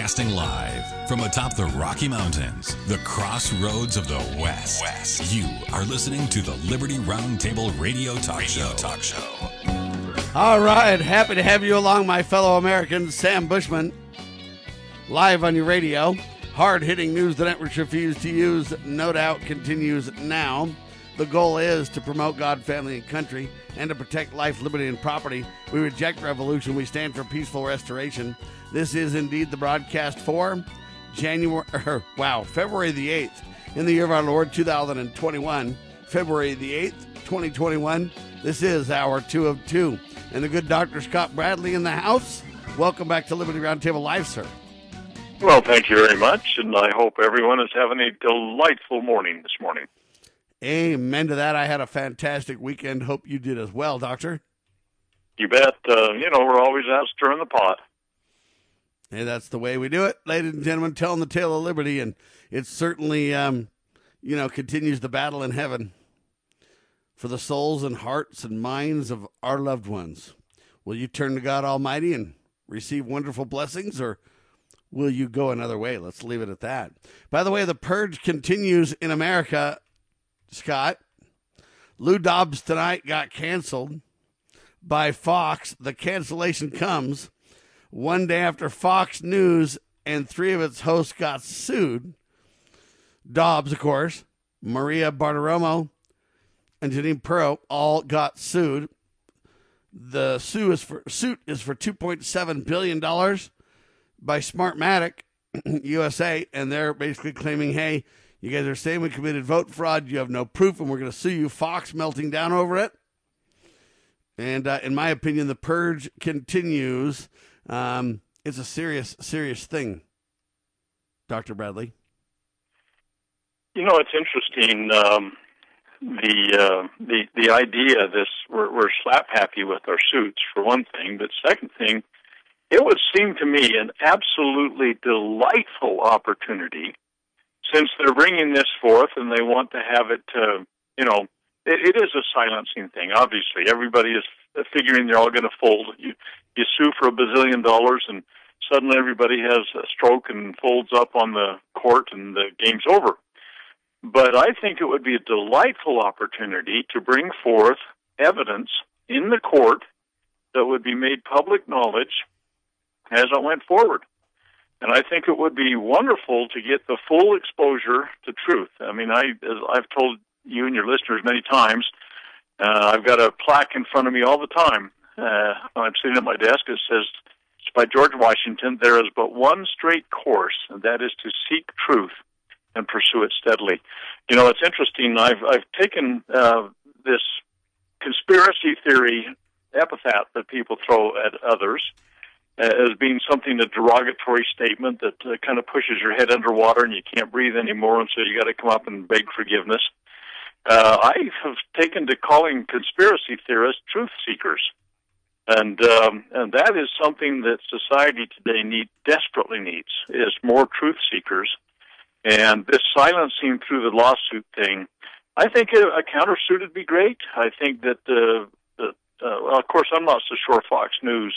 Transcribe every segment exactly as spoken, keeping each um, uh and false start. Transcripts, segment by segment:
Broadcasting live from atop the Rocky Mountains, the crossroads of the West. West. You are listening to the Liberty Roundtable Radio Talk Radio Show. Talk Show. All right, happy to have you along, my fellow Americans. Sam Bushman, live on your radio. Hard-hitting news the networks refuse to use, no doubt, continues now. The goal is to promote God, family, and country, and to protect life, liberty, and property. We reject revolution. We stand for peaceful restoration. This is indeed the broadcast for January, er, wow, February the eighth, in the year of our Lord, two thousand twenty-one. February the eighth, twenty twenty-one. This is hour two of two. And the good Doctor Scott Bradley in the house. Welcome back to Liberty Roundtable Live, sir. Well, thank you very much, and I hope everyone is having a delightful morning this morning. Amen to that. I had a fantastic weekend. Hope you did as well, Doctor. You bet. Uh, you know, we're always out stirring the pot. Hey, that's the way we do it, ladies and gentlemen, telling the tale of liberty, and it certainly, um, you know, continues the battle in heaven for the souls and hearts and minds of our loved ones. Will you turn to God Almighty and receive wonderful blessings, or will you go another way? Let's leave it at that. By the way, the purge continues in America, Scott. Lou Dobbs tonight got canceled by Fox. The cancellation comes one day after Fox News and three of its hosts got sued. Dobbs, of course, Maria Bartiromo, and Janine Pirro all got sued. The sue is for, suit is for two point seven billion dollars by Smartmatic U S A, and they're basically claiming, hey, you guys are saying we committed vote fraud, you have no proof, and we're going to sue you. Fox melting down over it. And uh, in my opinion, the purge continues. Um, it's a serious, serious thing, Doctor Bradley. You know, it's interesting. Um, the uh, the the idea of this, we're, we're slap happy with our suits for one thing, but second thing, it would seem to me an absolutely delightful opportunity, since they're bringing this forth and they want to have it. Uh, you know, it, it is a silencing thing. Obviously, everybody is figuring they're all going to fold. You you sue for a bazillion dollars, and suddenly everybody has a stroke and folds up on the court, and the game's over. But I think it would be a delightful opportunity to bring forth evidence in the court that would be made public knowledge as it went forward. And I think it would be wonderful to get the full exposure to truth. I mean, I, as I've told you and your listeners many times, uh, I've got a plaque in front of me all the time. Uh, I'm sitting at my desk. It says, it's by George Washington, there is but one straight course, and that is to seek truth and pursue it steadily. You know, it's interesting. I've I've taken uh, this conspiracy theory epithet that people throw at others uh, as being something, a derogatory statement that uh, kind of pushes your head underwater and you can't breathe anymore, and so you got to come up and beg forgiveness. Uh, I have taken to calling conspiracy theorists truth seekers, and um, and that is something that society today need desperately needs, is more truth seekers. And this silencing through the lawsuit thing, I think a, a countersuit would be great. I think that, uh, the, uh, well, of course, I'm not so sure Fox News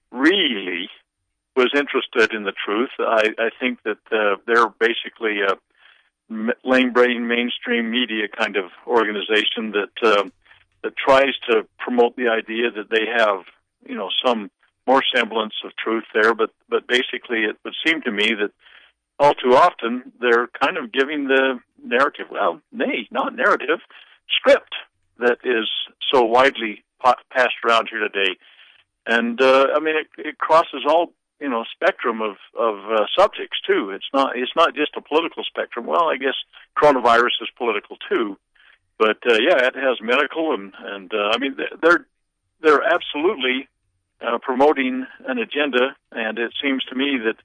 really was interested in the truth. I, I think that uh, they're basically a lame-brain mainstream media kind of organization that uh, that tries to promote the idea that they have, you know, some more semblance of truth there. But but basically, it would seem to me that all too often, they're kind of giving the narrative, well, nay, not narrative, script that is so widely passed around here today. And, uh, I mean, it, it crosses all, you know, spectrum of, of uh, subjects, too. It's not it's not just a political spectrum. Well, I guess coronavirus is political, too. But, uh, yeah, it has medical, and, and uh, I mean, they're, they're absolutely uh, promoting an agenda, and it seems to me that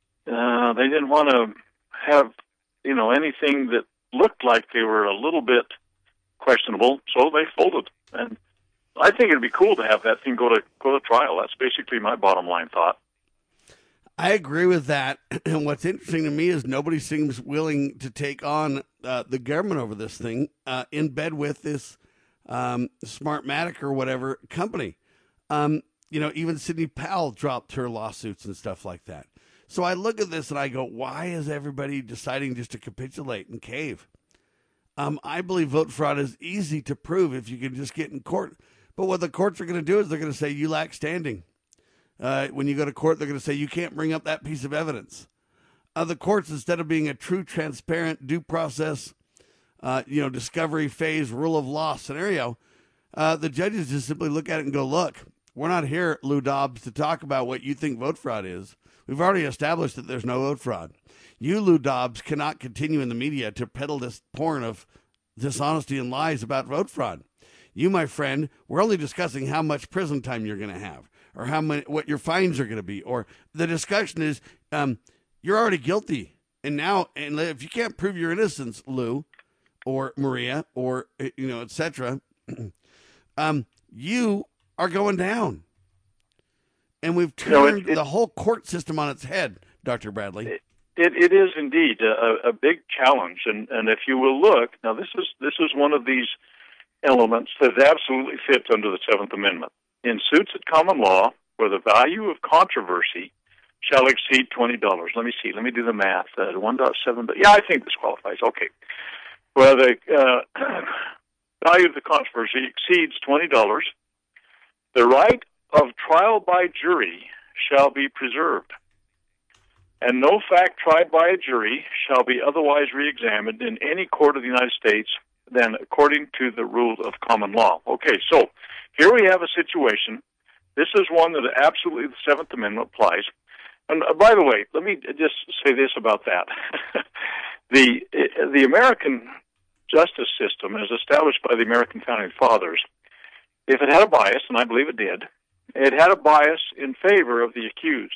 Uh, they didn't want to have, you know, anything that looked like they were a little bit questionable, so they folded. And I think it'd be cool to have that thing go to go to trial. That's basically my bottom line thought. I agree with that. And what's interesting to me is nobody seems willing to take on uh, the government over this thing, uh, in bed with this um, Smartmatic or whatever company. Um, you know, even Sidney Powell dropped her lawsuits and stuff like that. So I look at this and I go, why is everybody deciding just to capitulate and cave? Um, I believe vote fraud is easy to prove if you can just get in court. But what the courts are going to do is they're going to say you lack standing. Uh, when you go to court, they're going to say you can't bring up that piece of evidence. Uh, the courts, instead of being a true, transparent, due process, uh, you know, discovery phase, rule of law scenario, uh, the judges just simply look at it and go, look, we're not here, Lou Dobbs, to talk about what you think vote fraud is. We've already established that there's no vote fraud. You, Lou Dobbs, cannot continue in the media to peddle this porn of dishonesty and lies about vote fraud. You, my friend, we're only discussing how much prison time you're going to have, or how many, what your fines are going to be, or the discussion is um, you're already guilty, and now, and if you can't prove your innocence, Lou, or Maria, or you know, et cetera, um, you are going down, and we've turned no, it, it, the whole court system on its head, Doctor Bradley. It, it, it is indeed a, a big challenge, and, and if you will look now, this is this is one of these elements that absolutely fits under the Seventh Amendment. In suits at common law, where the value of controversy shall exceed twenty dollars. Let me see. Let me do the math. Uh, one point seven. Yeah, I think this qualifies. Okay. Well, the uh, value of the controversy exceeds twenty dollars. The right of trial by jury shall be preserved, and no fact tried by a jury shall be otherwise reexamined in any court of the United States than according to the rules of common law. Okay, so here we have a situation. This is one that absolutely the Seventh Amendment applies. And uh, by the way, let me just say this about that. the the American justice system, as established by the American Founding Fathers, if it had a bias, and I believe it did, it had a bias in favor of the accused.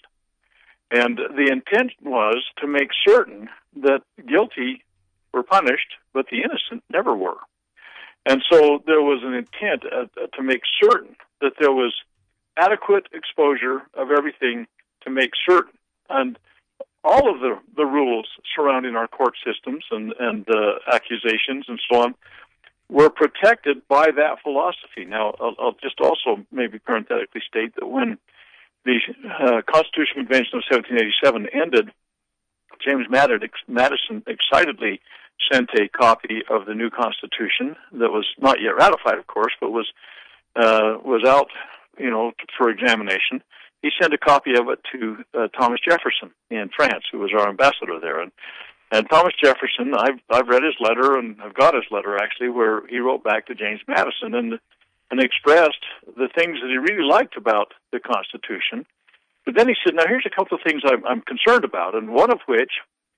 And the intent was to make certain that guilty were punished, but the innocent never were. And so there was an intent uh, to make certain that there was adequate exposure of everything to make certain. And all of the, the rules surrounding our court systems and, and uh, accusations and so on were protected by that philosophy. Now, I'll, I'll just also maybe parenthetically state that when the uh, Constitutional Convention of seventeen eighty-seven ended, James Madison excitedly sent a copy of the new Constitution that was not yet ratified, of course, but was uh, was out, you know, for examination. He sent a copy of it to uh, Thomas Jefferson in France, who was our ambassador there. And, and Thomas Jefferson, I've I've read his letter, and I've got his letter actually, where he wrote back to James Madison and and expressed the things that he really liked about the Constitution. But then he said, "Now here's a couple of things I'm, I'm concerned about," and one of which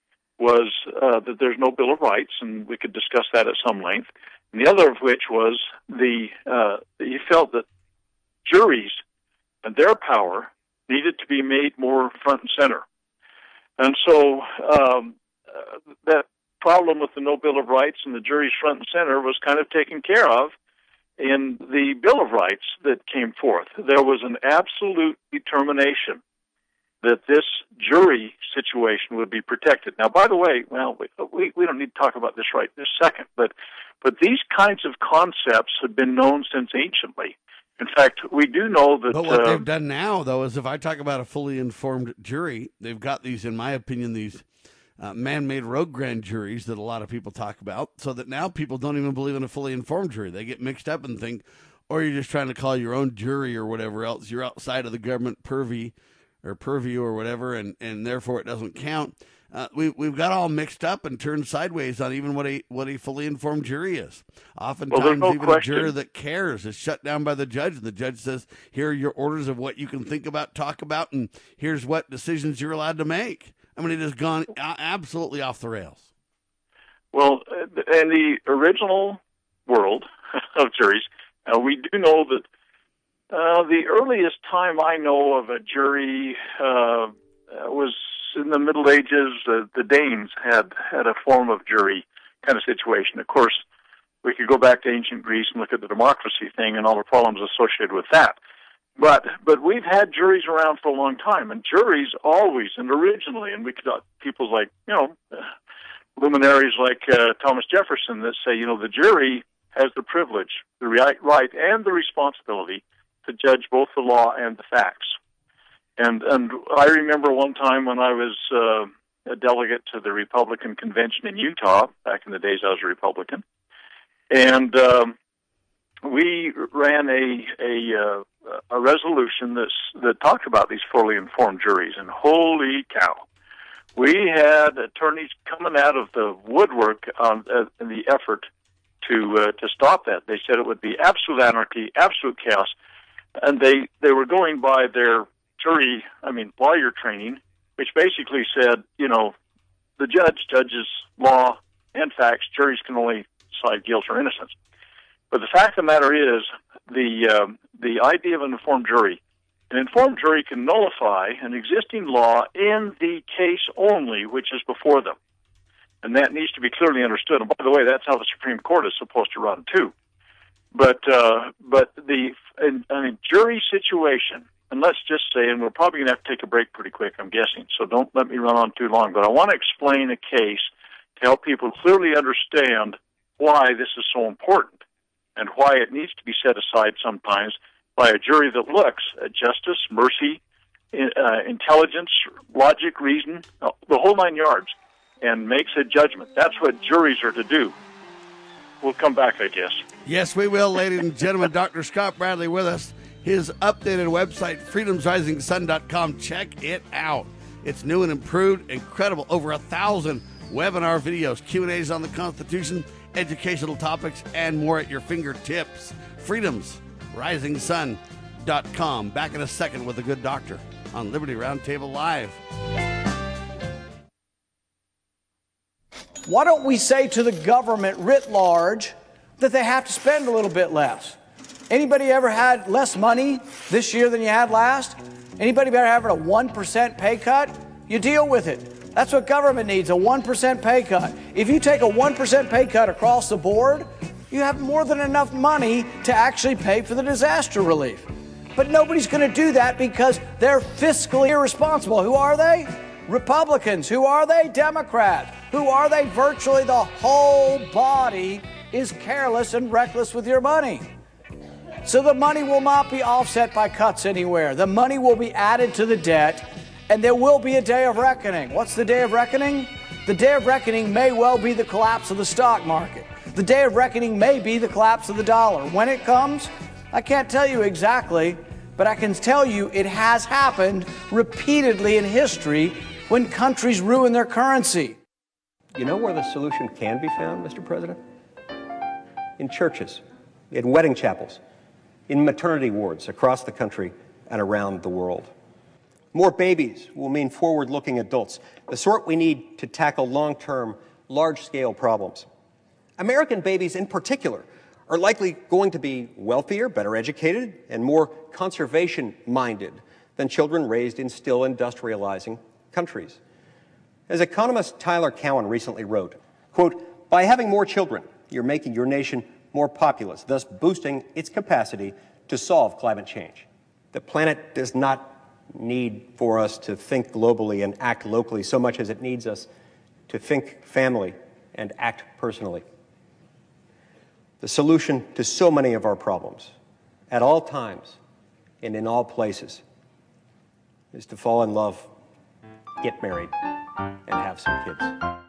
was uh, that there's no Bill of Rights, and we could discuss that at some length. And the other of which was the uh, he felt that juries and their power needed to be made more front and center. And so um, uh, that problem with the no Bill of Rights and the jury's front and center was kind of taken care of in the Bill of Rights that came forth. There was an absolute determination that this jury situation would be protected. Now, by the way, well, we, we don't need to talk about this right this second, but, but these kinds of concepts have been known since anciently. In fact, we do know that... But what uh, they've done now, though, is if I talk about a fully informed jury, they've got these, in my opinion, these uh, man-made rogue grand juries that a lot of people talk about, so that now people don't even believe in a fully informed jury. They get mixed up and think, or you're just trying to call your own jury or whatever else. You're outside of the government purview or purview or whatever, and, and therefore it doesn't count. Uh, we, we've got all mixed up and turned sideways on even what a what a fully informed jury is. Oftentimes, well, no even question. a juror that cares is shut down by the judge, and the judge says, here are your orders of what you can think about, talk about, and here's what decisions you're allowed to make. I mean, it has gone absolutely off the rails. Well, in the original world of juries, uh, we do know that uh, the earliest time I know of a jury uh, was in the Middle Ages. Uh, the Danes had, had a form of jury kind of situation. Of course, we could go back to ancient Greece and look at the democracy thing and all the problems associated with that. But but we've had juries around for a long time, and juries always and originally, and we could uh, people like, you know, uh, luminaries like uh, Thomas Jefferson that say, you know, the jury has the privilege, the right, right and the responsibility to judge both the law and the facts. And and I remember one time when I was uh, a delegate to the Republican convention in Utah, back in the days I was a Republican, and um, we ran a a, uh, a resolution that's, that talked about these fully informed juries, and holy cow, we had attorneys coming out of the woodwork on, uh, in the effort to uh, to stop that. They said it would be absolute anarchy, absolute chaos, and they, they were going by their jury, I mean, lawyer training, which basically said, you know, the judge judges law and facts. Juries can only decide guilt or innocence. But the fact of the matter is, the uh, the idea of an informed jury, an informed jury can nullify an existing law in the case only which is before them. And that needs to be clearly understood. And by the way, that's how the Supreme Court is supposed to run, too. But uh, but the in, in a jury situation, and let's just say, and we're probably going to have to take a break pretty quick, I'm guessing, so don't let me run on too long, but I want to explain a case to help people clearly understand why this is so important and why it needs to be set aside sometimes by a jury that looks at justice, mercy, uh, intelligence, logic, reason, the whole nine yards, and makes a judgment. That's what juries are to do. We'll come back, I guess. Yes, we will, ladies and gentlemen. Doctor Scott Bradley with us. His updated website, freedoms rising sun dot com. Check it out. It's new and improved, incredible. Over a thousand webinar videos, Q and A's on the Constitution, educational topics, and more at your fingertips. freedoms rising sun dot com. Back in a second with a good doctor on Liberty Roundtable Live. Why don't we say to the government writ large that they have to spend a little bit less? Anybody ever had less money this year than you had last? Anybody ever having a one percent pay cut? You deal with it. That's what government needs, a one percent pay cut. If you take a one percent pay cut across the board, you have more than enough money to actually pay for the disaster relief. But nobody's going to do that because they're fiscally irresponsible. Who are they? Republicans. Who are they? Democrats. Who are they? Virtually the whole body is careless and reckless with your money. So the money will not be offset by cuts anywhere. The money will be added to the debt, and there will be a day of reckoning. What's the day of reckoning? The day of reckoning may well be the collapse of the stock market. The day of reckoning may be the collapse of the dollar. When it comes, I can't tell you exactly, but I can tell you it has happened repeatedly in history when countries ruin their currency. You know where the solution can be found, Mister President? In churches, in wedding chapels, in maternity wards across the country and around the world. More babies will mean forward-looking adults, the sort we need to tackle long-term, large-scale problems. American babies in particular are likely going to be wealthier, better educated, and more conservation-minded than children raised in still industrializing countries. As economist Tyler Cowen recently wrote, quote, "By having more children, you're making your nation more populous, thus boosting its capacity to solve climate change. The planet does not need for us to think globally and act locally so much as it needs us to think family and act personally. The solution to so many of our problems, at all times and in all places, is to fall in love, get married, and have some kids."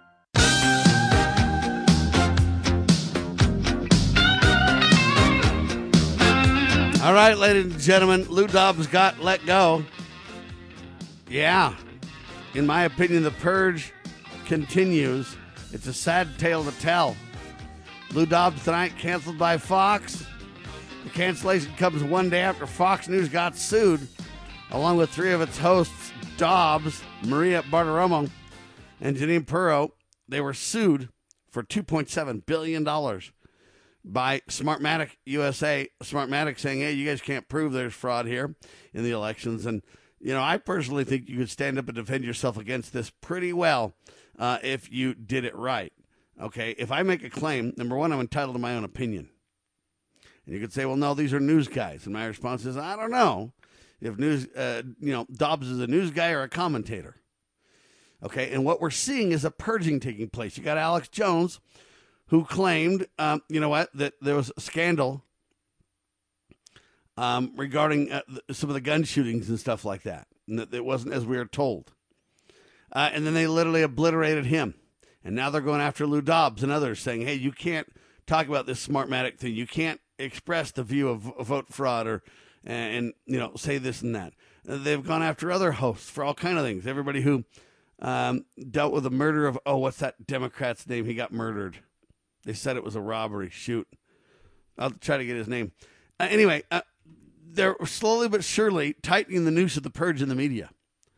All right, ladies and gentlemen, Lou Dobbs got let go. Yeah, in my opinion, the purge continues. It's a sad tale to tell. Lou Dobbs tonight canceled by Fox. The cancellation comes one day after Fox News got sued, along with three of its hosts, Dobbs, Maria Bartiromo, and Janine Pirro. They were sued for two point seven billion dollars by Smartmatic U S A. Smartmatic saying, hey, you guys can't prove there's fraud here in the elections. And, you know, I personally think you could stand up and defend yourself against this pretty well uh, if you did it right. Okay, if I make a claim, number one, I'm entitled to my own opinion. And you could say, well, no, these are news guys. And my response is, I don't know if news, uh, you know, Dobbs is a news guy or a commentator. Okay, and what we're seeing is a purging taking place. You got Alex Jones, who claimed, um, you know what, that there was a scandal um, regarding uh, some of the gun shootings and stuff like that. and that it wasn't as we are told. Uh, and then they literally obliterated him. And now they're going after Lou Dobbs and others, saying, hey, you can't talk about this Smartmatic thing. You can't express the view of vote fraud or, and, and you know, say this and that. Uh, they've gone after other hosts for all kind of things. Everybody who um, dealt with the murder of, oh, what's that Democrat's name? He got murdered. They said it was a robbery. Shoot. I'll try to get his name. Uh, anyway, uh, they're slowly but surely tightening the noose of the purge in the media.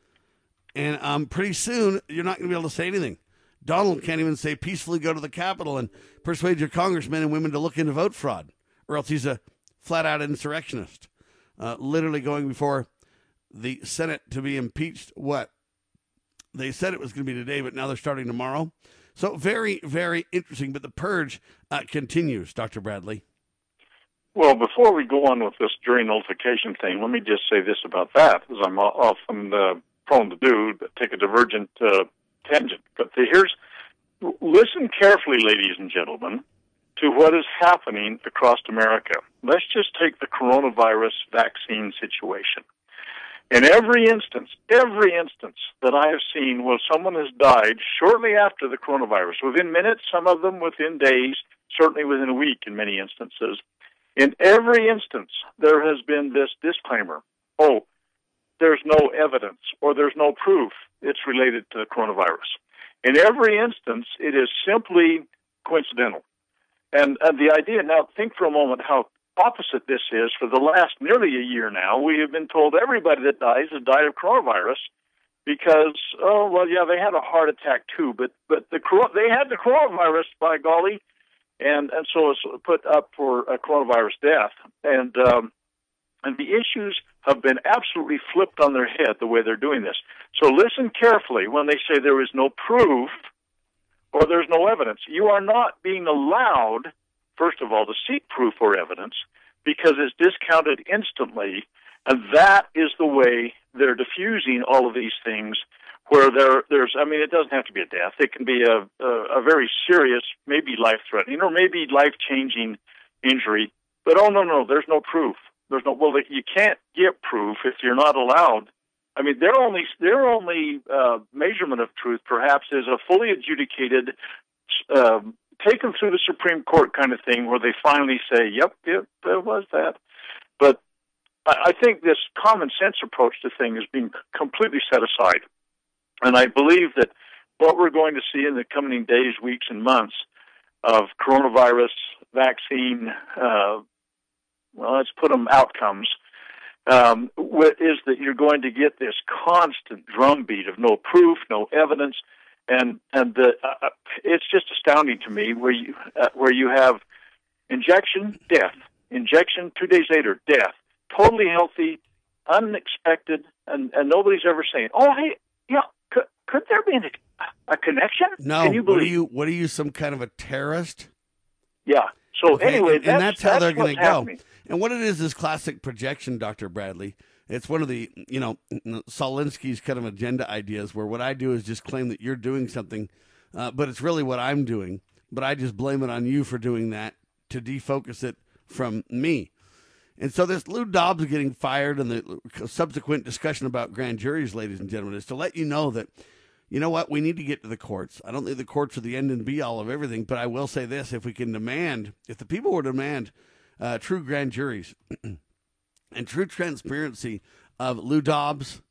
And um, pretty soon, you're not going to be able to say anything. Donald can't even say peacefully go to the Capitol and persuade your congressmen and women to look into vote fraud, or else he's a flat-out insurrectionist, uh, literally going before the Senate to be impeached. What? They said it was going to be today, but now they're starting tomorrow. So very, very interesting. But the purge uh, continues, Doctor Bradley. Well, before we go on with this jury nullification thing, let me just say this about that, as I'm often uh, prone to do, take a divergent uh, tangent. But the, here's, listen carefully, ladies and gentlemen, to what is happening across America. Let's just take the coronavirus vaccine situation. In every instance, every instance that I have seen where someone has died shortly after the coronavirus, within minutes, some of them within days, certainly within a week in many instances, in every instance, there has been this disclaimer, oh, there's no evidence or there's no proof it's related to the coronavirus. In every instance, it is simply coincidental. And, and the idea, now think for a moment how opposite this is. For the last nearly a year now, we have been told everybody that dies has died of coronavirus because, oh, well, yeah, they had a heart attack too, but but the they had the coronavirus, by golly, and, and so it's put up for a coronavirus death. And um, and the issues have been absolutely flipped on their head the way they're doing this. So listen carefully when they say there is no proof or there's no evidence. You are not being allowed, first of all, to seek proof or evidence because it's discounted instantly, and that is the way they're diffusing all of these things where there, there's, I mean, it doesn't have to be a death. It can be a, a, a very serious, maybe life-threatening, or maybe life-changing injury. But, oh, no, no, there's no proof. There's no, well, you can't get proof if you're not allowed. I mean, their only, their only uh, measurement of truth, perhaps, is a fully adjudicated, uh, taken through the Supreme Court kind of thing where they finally say, yep, yep, there was that. But I think this common sense approach to things is being completely set aside. And I believe that what we're going to see in the coming days, weeks, and months of coronavirus vaccine, uh, well, let's put them outcomes, um, is that you're going to get this constant drumbeat of no proof, no evidence, and and the, uh, it's just astounding to me where you uh, where you have injection, death, injection, two days later, death, totally healthy, unexpected, and, and nobody's ever saying, oh, hey, yeah, could, could there be a, a connection? No, Can you believe? what are you, what are you, some kind of a terrorist? Yeah, so okay. anyway, and, that's, and that's how that's they're going to go. happening. And what it is is classic projection, Doctor Bradley. It's one of the, you know, Solinsky's kind of agenda ideas where what I do is just claim that you're doing something, uh, but it's really what I'm doing. But I just blame it on you for doing that to defocus it from me. And so this Lou Dobbs getting fired and the subsequent discussion about grand juries, ladies and gentlemen, is to let you know that, you know what, we need to get to the courts. I don't think the courts are the end and be all of everything, but I will say this, if we can demand, if the people were to demand uh, true grand juries and true transparency of Lou Dobbs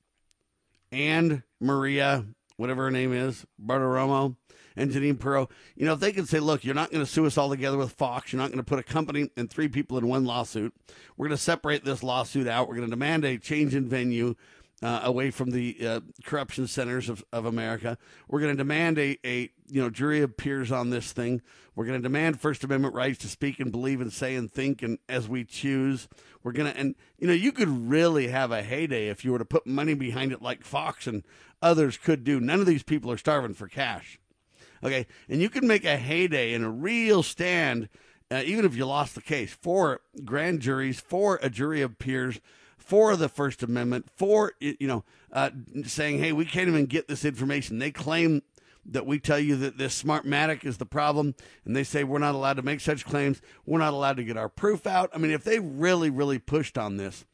and Maria, whatever her name is, Bartiromo, and Janine Pirro, you know, if they can say, look, you're not going to sue us all together with Fox. You're not going to put a company and three people in one lawsuit. We're going to separate this lawsuit out. We're going to demand a change in venue uh, away from the uh, corruption centers of, of America. We're going to demand a, a, you know, jury of peers on this thing. We're going to demand First Amendment rights to speak and believe and say and think and as we choose. We're going to, and, you know, you could really have a heyday if you were to put money behind it like Fox and others could do. None of these people are starving for cash. Okay, and you can make a heyday and a real stand, uh, even if you lost the case, for grand juries, for a jury of peers, for the First Amendment, for, you know, uh, saying, hey, we can't even get this information. They claim that we tell you that this Smartmatic is the problem, and they say we're not allowed to make such claims. We're not allowed to get our proof out. I mean, if they really, really pushed on this,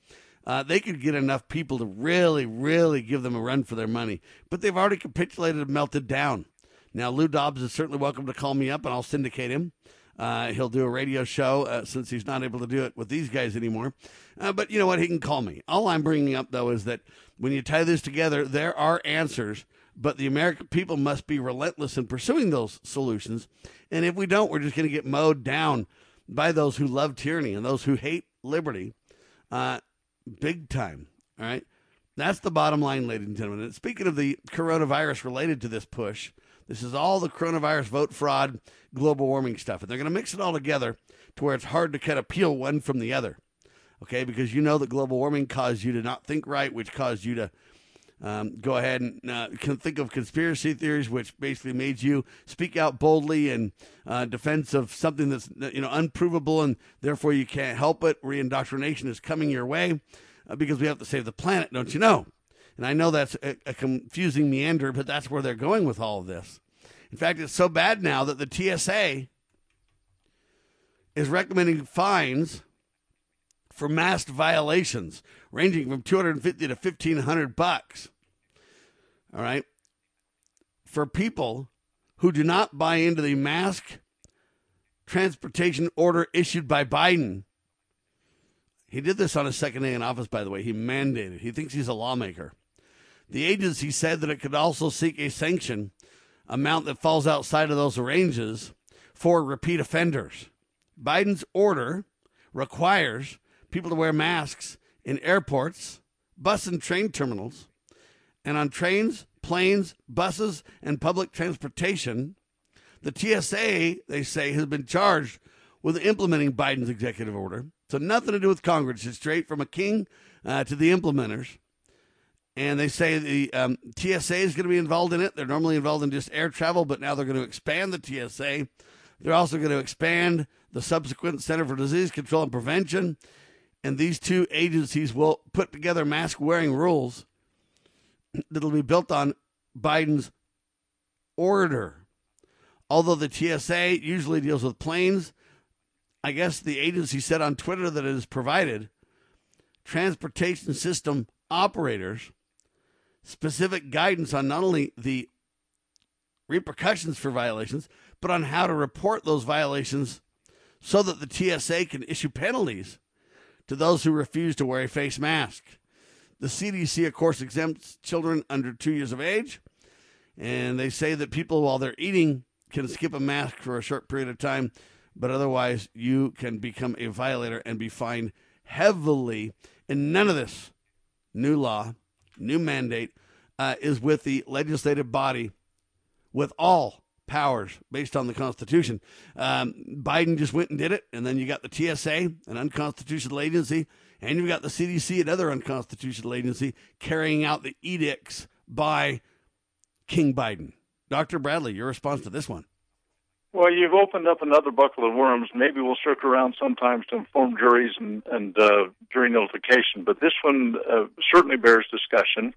uh, they could get enough people to really, really give them a run for their money. But they've already capitulated and melted down. Now, Lou Dobbs is certainly welcome to call me up, and I'll syndicate him. Uh, he'll do a radio show uh, since he's not able to do it with these guys anymore. Uh, but you know what? He can call me. All I'm bringing up, though, is that when you tie this together, there are answers, but the American people must be relentless in pursuing those solutions. And if we don't, we're just going to get mowed down by those who love tyranny and those who hate liberty uh, big time. All right? That's the bottom line, ladies and gentlemen. And speaking of the coronavirus related to this push, this is all the coronavirus, vote fraud, global warming stuff. And they're going to mix it all together to where it's hard to kind of peel one from the other. Okay, because you know that global warming caused you to not think right, which caused you to um, go ahead and uh, can think of conspiracy theories, which basically made you speak out boldly in uh, defense of something that's you know unprovable, and therefore you can't help it. Reindoctrination is coming your way uh, because we have to save the planet, don't you know? And I know that's a, a confusing meander, but that's where they're going with all of this. In fact, it's so bad now that the T S A is recommending fines for mask violations ranging from two hundred fifty to fifteen hundred bucks. All right. For people who do not buy into the mask transportation order issued by Biden. He did this on his second day in office, by the way. He mandated. He thinks he's a lawmaker. The agency said that it could also seek a sanction amount that falls outside of those ranges for repeat offenders. Biden's order requires people to wear masks in airports, bus and train terminals, and on trains, planes, buses, and public transportation. The T S A, they say, has been charged with implementing Biden's executive order. So nothing to do with Congress. It's straight from a king uh, to the implementers. And they say the um, T S A is going to be involved in it. They're normally involved in just air travel, but now they're going to expand the T S A. They're also going to expand the subsequent Center for Disease Control and Prevention. And these two agencies will put together mask-wearing rules that will be built on Biden's order. Although the T S A usually deals with planes, I guess the agency said on Twitter that it has provided transportation system operators specific guidance on not only the repercussions for violations, but on how to report those violations so that the T S A can issue penalties to those who refuse to wear a face mask. The C D C, of course, exempts children under two years of age, and they say that people, while they're eating, can skip a mask for a short period of time, but otherwise you can become a violator and be fined heavily. And none of this new law, new mandate, uh, is with the legislative body with all powers based on the Constitution. Um, Biden just went and did it, and then you got the T S A, an unconstitutional agency, and you've got the C D C, another unconstitutional agency, carrying out the edicts by King Biden. Doctor Bradley, your response to this one? Well, you've opened up another bucket of worms. Maybe we'll circle around sometimes to inform juries and, and uh, jury notification, but this one uh, certainly bears discussion.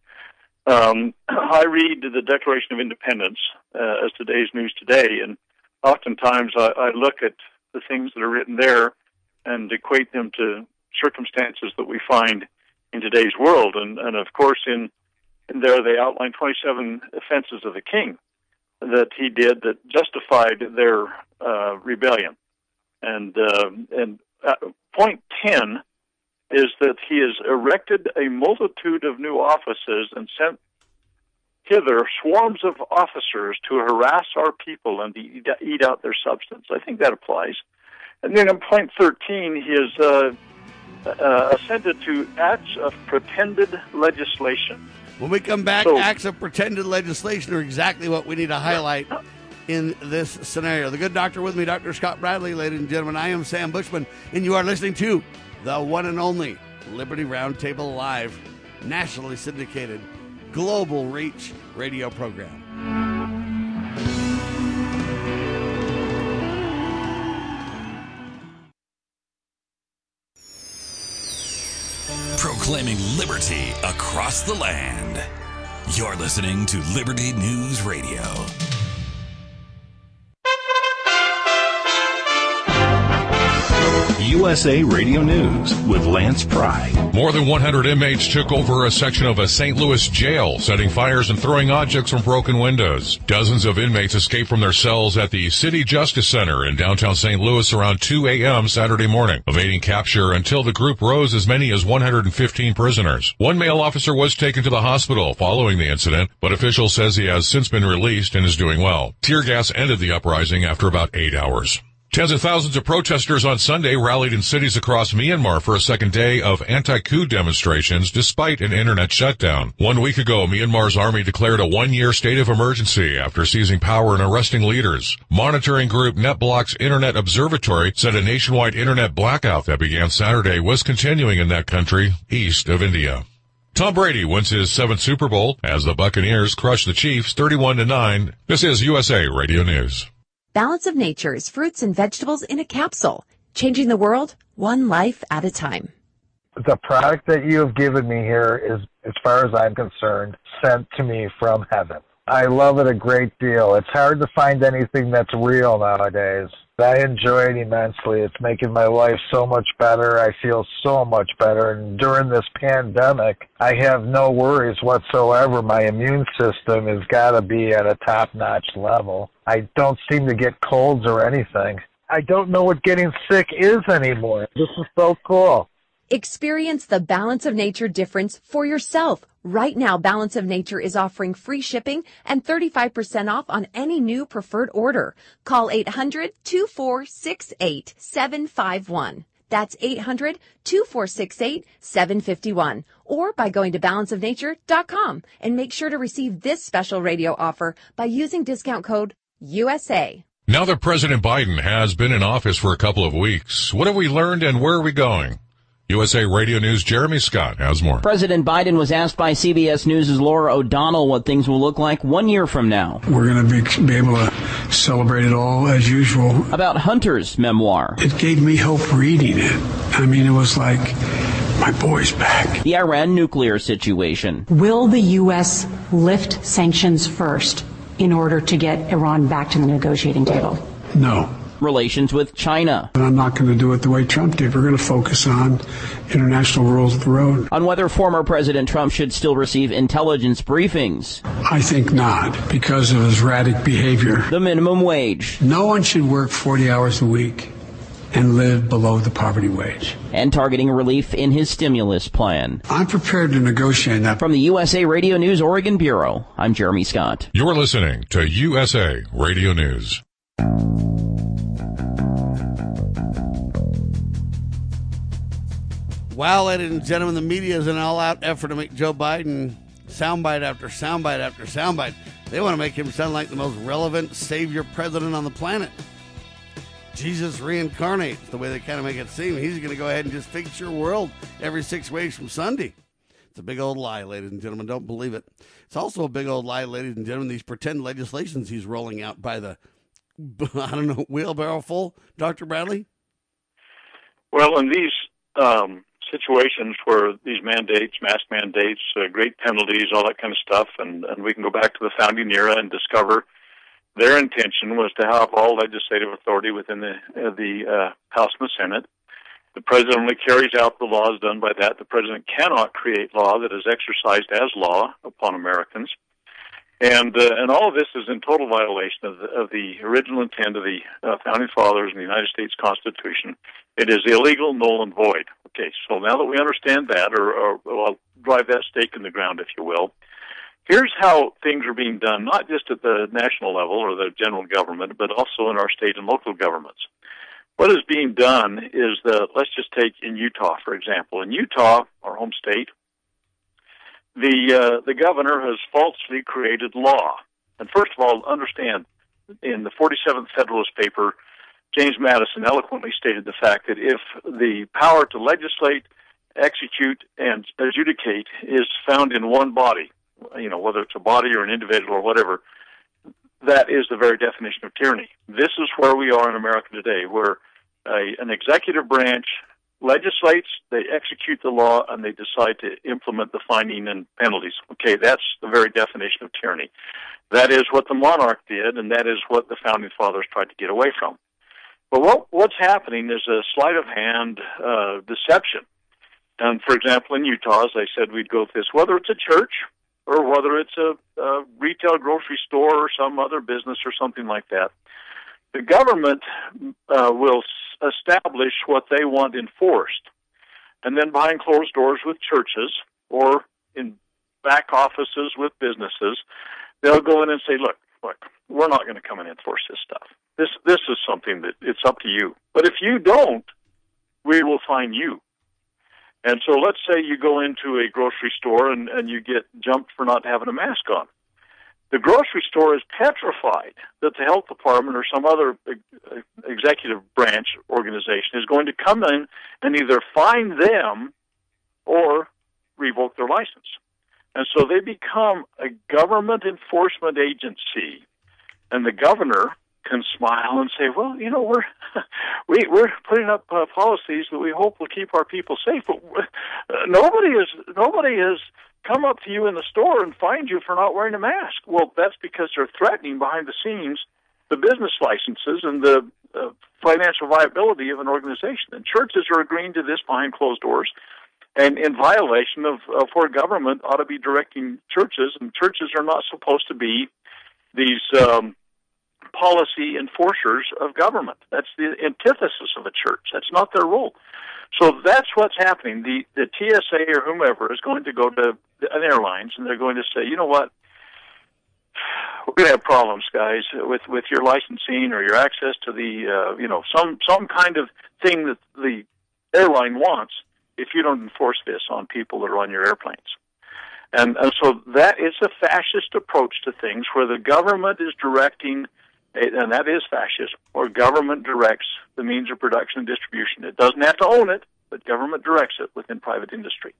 Um, I read the Declaration of Independence uh, as today's news today, and oftentimes I, I look at the things that are written there and equate them to circumstances that we find in today's world. And, and of course, in, in there they outline twenty-seven offenses of the king that he did that justified their uh, rebellion. And, uh, and uh, point ten is that he has erected a multitude of new offices and sent hither swarms of officers to harass our people and to eat out their substance. I think that applies. And then in point thirteen, he has uh, uh, ascended to acts of pretended legislation. When we come back, So- acts of pretended legislation are exactly what we need to highlight in this scenario. The good doctor with me, Doctor Scott Bradley, ladies and gentlemen. I am Sam Bushman, and you are listening to the one and only Liberty Roundtable Live, nationally syndicated, global reach radio program. Proclaiming liberty across the land. You're listening to Liberty News Radio. You U S A Radio News with Lance Pry. More than one hundred inmates took over a section of a Saint Louis jail, setting fires and throwing objects from broken windows. Dozens of inmates escaped from their cells at the City Justice Center in downtown Saint Louis around two a.m. Saturday morning, evading capture until the group rose as many as one hundred fifteen prisoners. One male officer was taken to the hospital following the incident, but officials says he has since been released and is doing well. Tear gas ended the uprising after about eight hours. Tens of thousands of protesters on Sunday rallied in cities across Myanmar for a second day of anti-coup demonstrations despite an internet shutdown. One week ago, Myanmar's army declared a one-year state of emergency after seizing power and arresting leaders. Monitoring group NetBlock's Internet Observatory said a nationwide internet blackout that began Saturday was continuing in that country east of India. Tom Brady wins his seventh Super Bowl as the Buccaneers crush the Chiefs thirty-one to nine. This is U S A Radio News. Balance of Nature's fruits and vegetables in a capsule, changing the world one life at a time. The product that you have given me here is, as far as I'm concerned, sent to me from heaven. I love it a great deal. It's hard to find anything that's real nowadays. I enjoy it immensely. It's making my life so much better. I feel so much better. And during this pandemic, I have no worries whatsoever. My immune system has got to be at a top-notch level. I don't seem to get colds or anything. I don't know what getting sick is anymore. This is so cool. Experience the Balance of Nature difference for yourself. Right now, Balance of Nature is offering free shipping and thirty-five percent off on any new preferred order. Call eight hundred, two four six eight, seven five one. That's eight hundred, two four six eight, seven five one. Or by going to balance of nature dot com and make sure to receive this special radio offer by using discount code U S A. Now that President Biden has been in office for a couple of weeks, what have we learned and where are we going? U S A Radio News' Jeremy Scott has more. President Biden was asked by C B S News' Laura O'Donnell what things will look like one year from now. We're going to be, be able to celebrate it all as usual. About Hunter's memoir. It gave me hope reading it. I mean, it was like, my boy's back. The Iran nuclear situation. Will the U S lift sanctions first in order to get Iran back to the negotiating table? No. Relations with China. And I'm not going to do it the way Trump did. We're going to focus on international rules of the road. On whether former President Trump should still receive intelligence briefings. I think not, because of his erratic behavior. The minimum wage. No one should work forty hours a week and live below the poverty wage. And targeting relief in his stimulus plan. I'm prepared to negotiate that. From the U S A Radio News Oregon Bureau, I'm Jeremy Scott. You're listening to U S A Radio News. Well, ladies and gentlemen, the media is in an all-out effort to make Joe Biden soundbite after soundbite after soundbite. They want to make him sound like the most relevant savior president on the planet. Jesus reincarnates, the way they kind of make it seem. He's going to go ahead and just fix your world every six weeks from Sunday. It's a big old lie, ladies and gentlemen. Don't believe it. It's also a big old lie, ladies and gentlemen, these pretend legislations he's rolling out by the, I don't know, wheelbarrow full, Doctor Bradley? Well, in these um, situations where these mandates, mask mandates, uh, great penalties, all that kind of stuff, and, and we can go back to the founding era and discover their intention was to have all legislative authority within the uh, the uh, House and the Senate. The president only carries out the laws done by that. The president cannot create law that is exercised as law upon Americans. And uh, and all of this is in total violation of the, of the original intent of the uh, Founding Fathers and the United States Constitution. It is illegal, null, and void. Okay, so now that we understand that, or, or well, I'll drive that stake in the ground, if you will, here's how things are being done, not just at the national level or the general government, but also in our state and local governments. What is being done is that, let's just take in Utah, for example. In Utah, our home state, the uh, the governor has falsely created law. And first of all, understand, in the forty-seventh Federalist paper, James Madison eloquently stated the fact that if the power to legislate, execute, and adjudicate is found in one body, you know, whether it's a body or an individual or whatever, that is the very definition of tyranny. This is where we are in America today, where a, an executive branch legislates, they execute the law, and they decide to implement the finding and penalties. Okay, that's the very definition of tyranny. That is what the monarch did, and that is what the Founding Fathers tried to get away from. But what what's happening is a sleight of hand uh, deception. And, for example, in Utah, as I said, we'd go with this, whether it's a church or whether it's a, a retail grocery store or some other business or something like that, the government uh, will s- establish what they want enforced. And then behind closed doors with churches or in back offices with businesses, they'll go in and say, look, look, we're not going to come and enforce this stuff. This this is something that it's up to you. But if you don't, we will fine you. And so let's say you go into a grocery store and, and you get jumped for not having a mask on. The grocery store is petrified that the health department or some other executive branch organization is going to come in and either fine them or revoke their license. And so they become a government enforcement agency. And the governor can smile and say, well, you know, we're we, we're putting up uh, policies that we hope will keep our people safe. But uh, nobody is nobody has come up to you in the store and fined you for not wearing a mask. Well, that's because they're threatening behind the scenes the business licenses and the uh, financial viability of an organization. And churches are agreeing to this behind closed doors and in violation of, of where government ought to be directing churches. And churches are not supposed to be these um, policy enforcers of government. That's the antithesis of a church. That's not their role. So that's what's happening. The the T S A or whomever is going to go to an airlines and they're going to say, you know what, we're going to have problems, guys, with, with your licensing or your access to the, uh, you know, some, some kind of thing that the airline wants if you don't enforce this on people that are on your airplanes. And, and so that is a fascist approach to things where the government is directing, and that is fascist, or government directs the means of production and distribution. It doesn't have to own it, but government directs it within private industry.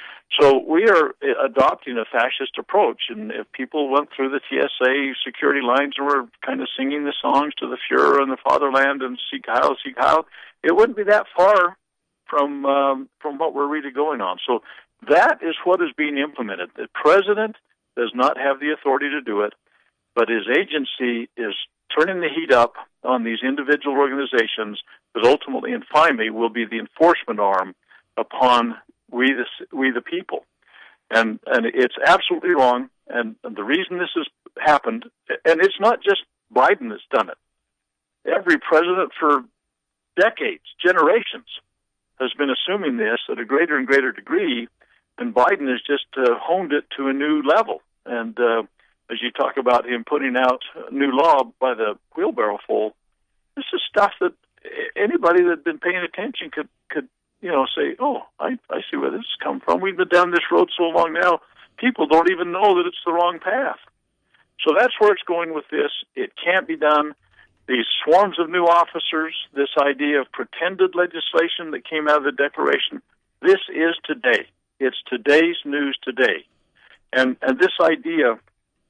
So we are adopting a fascist approach, and if people went through the T S A security lines and were kind of singing the songs to the Fuhrer and the Fatherland and Sieg Heil, Sieg Heil, it wouldn't be that far from um, from what we're really going on. So that is what is being implemented. The president does not have the authority to do it, but his agency is turning the heat up on these individual organizations that ultimately and finally will be the enforcement arm upon we the, we the people. And and it's absolutely wrong, and, and the reason this has happened, and it's not just Biden that's done it. Every president for decades, generations, has been assuming this at a greater and greater degree, and Biden has just uh, honed it to a new level. And uh, as you talk about him putting out a new law by the wheelbarrow full, this is stuff that anybody that had been paying attention could, could you know, say, oh, I, I see where this has come from. We've been down this road so long now, people don't even know that it's the wrong path. So that's where it's going with this. It can't be done. These swarms of new officers, this idea of pretended legislation that came out of the Declaration, this is today. It's today's news today. And and this idea,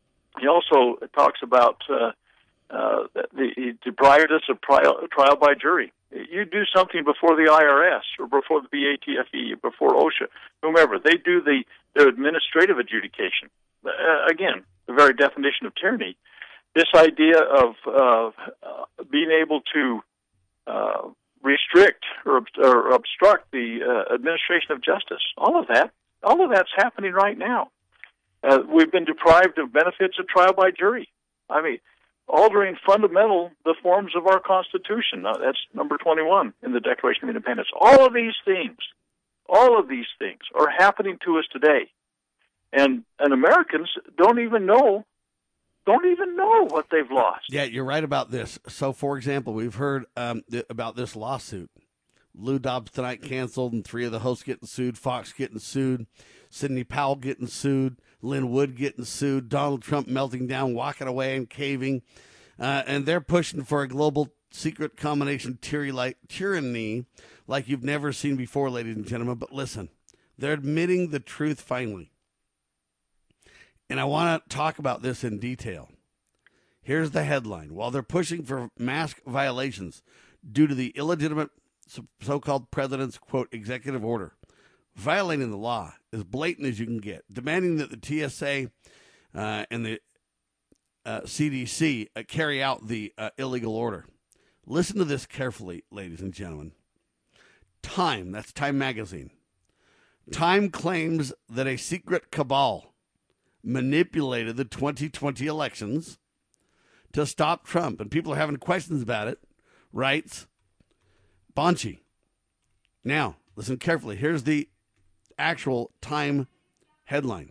he also talks about uh, uh, the, he deprived us of trial, trial by jury. You do something before the I R S or before the B A T F E, before OSHA, whomever. They do the their administrative adjudication. Uh, again, the very definition of tyranny. This idea of uh, uh, being able to uh, restrict or, or obstruct the uh, administration of justice, all of that, all of that's happening right now. Uh, we've been deprived of benefits of trial by jury. I mean, altering fundamental the forms of our Constitution. Now, that's number twenty-one in the Declaration of Independence. All of these things, all of these things are happening to us today, and and Americans don't even know. Don't even know what they've lost. Yeah, you're right about this. So, for example, we've heard um, th- about this lawsuit. Lou Dobbs Tonight canceled, and three of the hosts getting sued. Fox getting sued. Sidney Powell getting sued. Lynn Wood getting sued. Donald Trump melting down, walking away and caving. Uh, and they're pushing for a global secret combination tyranny like you've never seen before, ladies and gentlemen. But listen, they're admitting the truth finally. And I want to talk about this in detail. Here's the headline. While they're pushing for mask violations due to the illegitimate so-called president's, quote, executive order, violating the law as blatant as you can get, demanding that the T S A uh, and the uh, C D C uh, carry out the uh, illegal order. Listen to this carefully, ladies and gentlemen. Time, that's Time magazine. Time claims that a secret cabal manipulated the twenty twenty elections to stop Trump. And people are having questions about it, writes Bonci. Now, listen carefully. Here's the actual Time headline.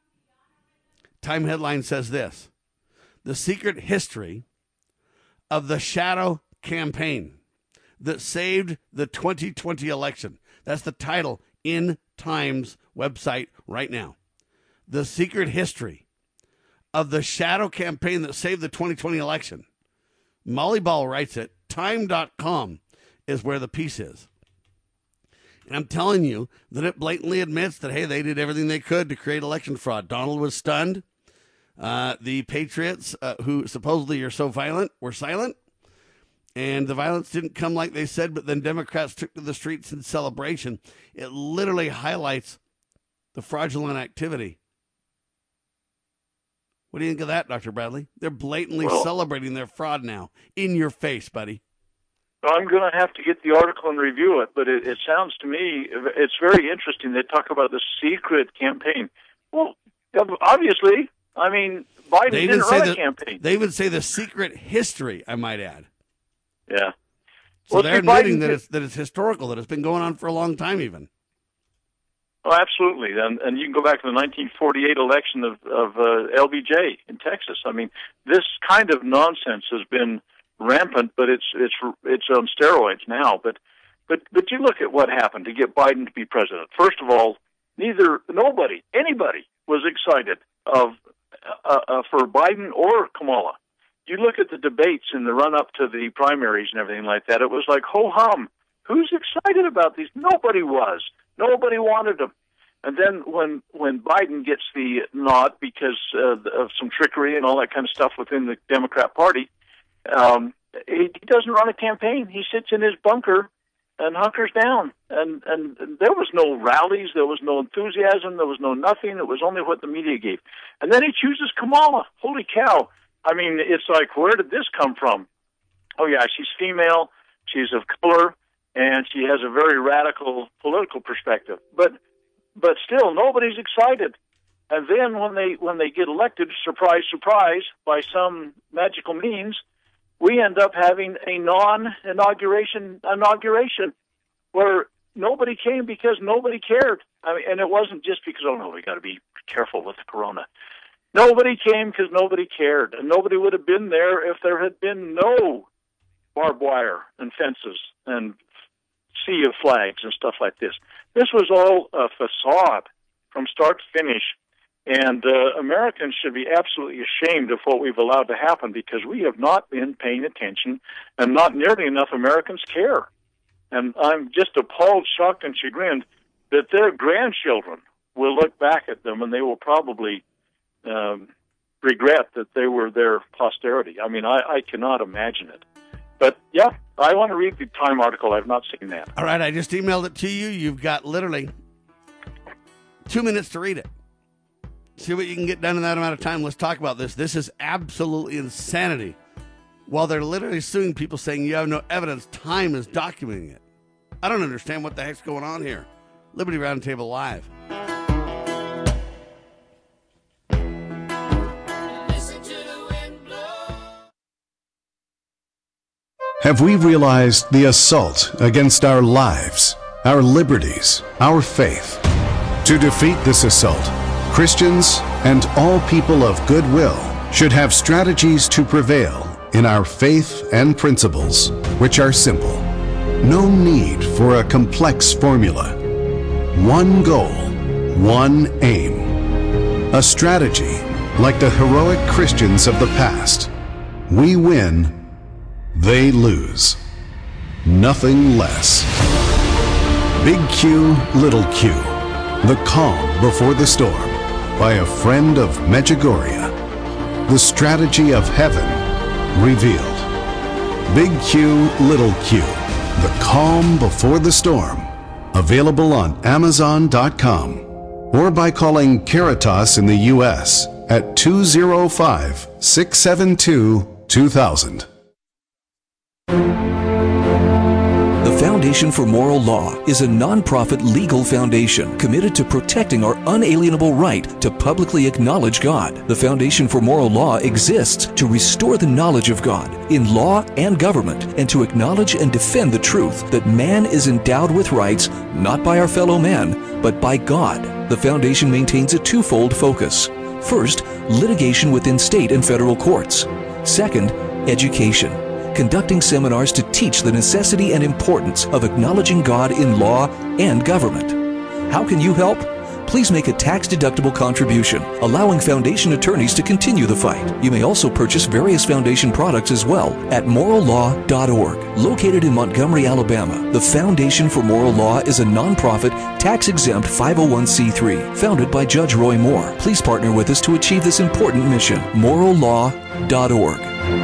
Time headline says this: the secret history of the shadow campaign that saved the twenty twenty election. That's the title in Time's website right now. The secret history of the shadow campaign that saved the twenty twenty election. Molly Ball writes it. Time dot com is where the piece is. And I'm telling you that it blatantly admits that, hey, they did everything they could to create election fraud. Donald was stunned. Uh, the Patriots, uh, who supposedly are so violent, were silent. And the violence didn't come like they said, but then Democrats took to the streets in celebration. It literally highlights the fraudulent activity. What do you think of that, Doctor Bradley? They're blatantly well, celebrating their fraud now. In your face, buddy. I'm going to have to get the article and review it, but it, it sounds to me, it's very interesting. They talk about the secret campaign. Well, obviously, I mean, Biden they didn't run the, a campaign. They would say the secret history, I might add. Yeah. So well, they're see, admitting Biden that did, it's, that it's historical, that it's been going on for a long time even. Oh, absolutely. And, and you can go back to the nineteen forty-eight election of, of uh, L B J in Texas. I mean, this kind of nonsense has been rampant, but it's it's it's on steroids now. But but but you look at what happened to get Biden to be president. First of all, neither nobody anybody was excited of uh, uh, for Biden or Kamala. You look at the debates in the run up to the primaries and everything like that. It was like ho hum. Who's excited about these? Nobody was. Nobody wanted them. And then when when Biden gets the nod because uh, of some trickery and all that kind of stuff within the Democrat Party. Um, he, he doesn't run a campaign. He sits in his bunker and hunkers down. And, and there was no rallies. There was no enthusiasm. There was no nothing. It was only what the media gave. And then he chooses Kamala. Holy cow. I mean, it's like, where did this come from? Oh, yeah, she's female. She's of color. And she has a very radical political perspective. But but still, nobody's excited. And then when they when they get elected, surprise, surprise, by some magical means, we end up having a non-inauguration inauguration where nobody came because nobody cared. I mean, and it wasn't just because, oh, no, we got to be careful with the corona. Nobody came because nobody cared, and nobody would have been there if there had been no barbed wire and fences and sea of flags and stuff like this. This was all a facade from start to finish. And uh, Americans should be absolutely ashamed of what we've allowed to happen because we have not been paying attention and not nearly enough Americans care. And I'm just appalled, shocked, and chagrined that their grandchildren will look back at them and they will probably um, regret that they were their posterity. I mean, I, I cannot imagine it. But, yeah, I want to read the Time article. I've not seen that. All right, I just emailed it to you. You've got literally two minutes to read it. See what you can get done in that amount of time. Let's talk about this. This is absolutely insanity. While they're literally suing people saying you have no evidence, Time is documenting it. I don't understand what the heck's going on here. Liberty Roundtable Live. Have we realized the assault against our lives, our liberties, our faith? To defeat this assault, Christians and all people of goodwill should have strategies to prevail in our faith and principles, which are simple. No need for a complex formula. One goal, one aim. A strategy like the heroic Christians of the past. We win, they lose. Nothing less. Big Q, Little Q. The Calm Before the Storm. By a friend of Medjugorje. The strategy of heaven revealed. Big Q, Little Q. The Calm Before the Storm. Available on Amazon dot com or by calling Caritas in the U S at two oh five, six seven two, two thousand. Foundation for Moral Law is a nonprofit legal foundation committed to protecting our unalienable right to publicly acknowledge God. The Foundation for Moral Law exists to restore the knowledge of God in law and government, and to acknowledge and defend the truth that man is endowed with rights not by our fellow man, but by God. The foundation maintains a twofold focus. First, litigation within state and federal courts. Second, education, conducting seminars to teach the necessity and importance of acknowledging God in law and government. How can you help? Please make a tax-deductible contribution, allowing foundation attorneys to continue the fight. You may also purchase various foundation products as well at moral law dot org. Located in Montgomery, Alabama, the Foundation for Moral Law is a nonprofit, tax-exempt five oh one c three, founded by Judge Roy Moore. Please partner with us to achieve this important mission. moral law dot org.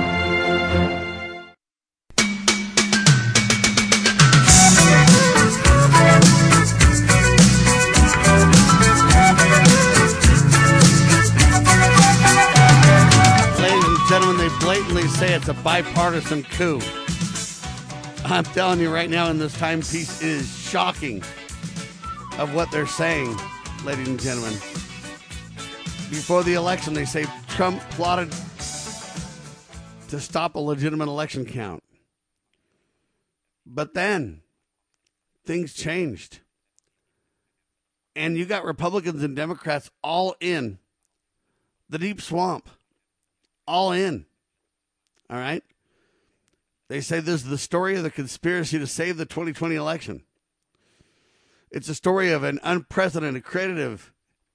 Say it's a bipartisan coup. I'm telling you right now in this timepiece, it is shocking of what they're saying, ladies and gentlemen. Before the election, they say Trump plotted to stop a legitimate election count. But then things changed. And you got Republicans and Democrats all in the deep swamp. All in. All right. They say this is the story of the conspiracy to save the twenty twenty election. It's a story of an unprecedented, creative.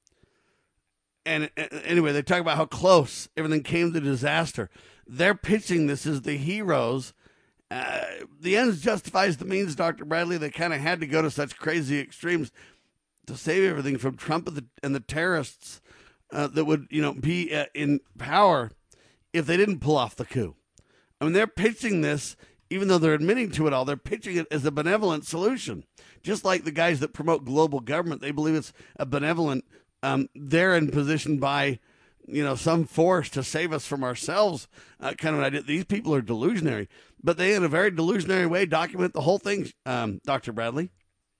And anyway, they talk about how close everything came to disaster. They're pitching this as the heroes. Uh, the ends justifies the means, Doctor Bradley. They kind of had to go to such crazy extremes to save everything from Trump and the, and the terrorists uh, that would, you know, be uh, in power if they didn't pull off the coup. I mean, they're pitching this, even though they're admitting to it all, they're pitching it as a benevolent solution. Just like the guys that promote global government, they believe it's a benevolent, um, they're in position by, you know, some force to save us from ourselves uh, kind of an idea. These people are delusionary, but they, in a very delusionary way, document the whole thing, um, Doctor Bradley.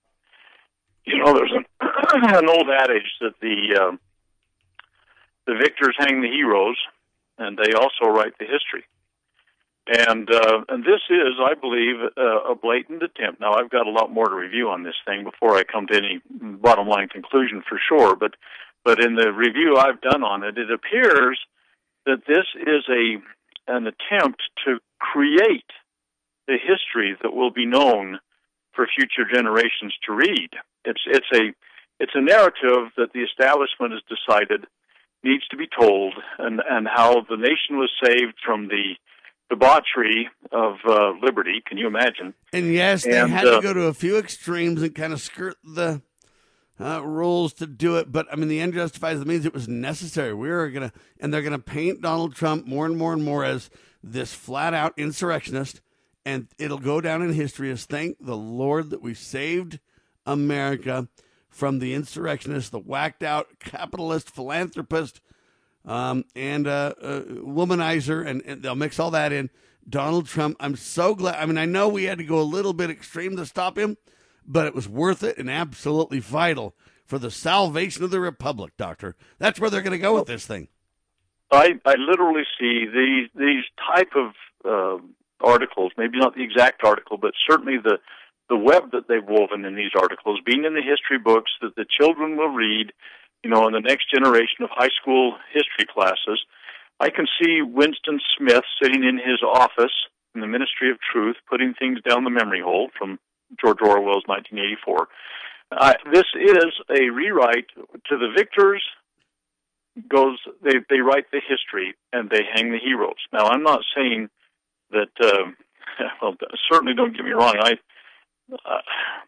You know, there's an, an old adage that the, um, the victors hang the heroes, and they also write the history. And uh, and this is, I believe, uh, a blatant attempt. Now, I've got a lot more to review on this thing before I come to any bottom line conclusion for sure. But but in the review I've done on it, it appears that this is a an attempt to create the history that will be known for future generations to read. It's it's a it's a narrative that the establishment has decided needs to be told, and and how the nation was saved from the debauchery of uh, liberty. Can you imagine? And yes, they and, had uh, to go to a few extremes and kind of skirt the uh, rules to do it. But I mean, the end justifies the means. It was necessary. We were gonna, and they're gonna paint Donald Trump more and more and more as this flat out insurrectionist, and it'll go down in history as thank the Lord that we saved America from the insurrectionist, the whacked out capitalist philanthropist. Um, and uh, uh, womanizer, and, and they'll mix all that in. Donald Trump, I'm so glad. I mean, I know we had to go a little bit extreme to stop him, but it was worth it and absolutely vital for the salvation of the republic, Doctor. That's where they're going to go with this thing. I, I literally see these these type of uh, articles, maybe not the exact article, but certainly the, the web that they've woven in these articles, being in the history books that the children will read, you know, in the next generation of high school history classes. I can see Winston Smith sitting in his office in the Ministry of Truth, putting things down the memory hole from George Orwell's nineteen eighty-four. Uh, this is a rewrite to the victors. Goes they they write the history and they hang the heroes. Now, I'm not saying that. Uh, well, certainly don't get me wrong. I. Uh,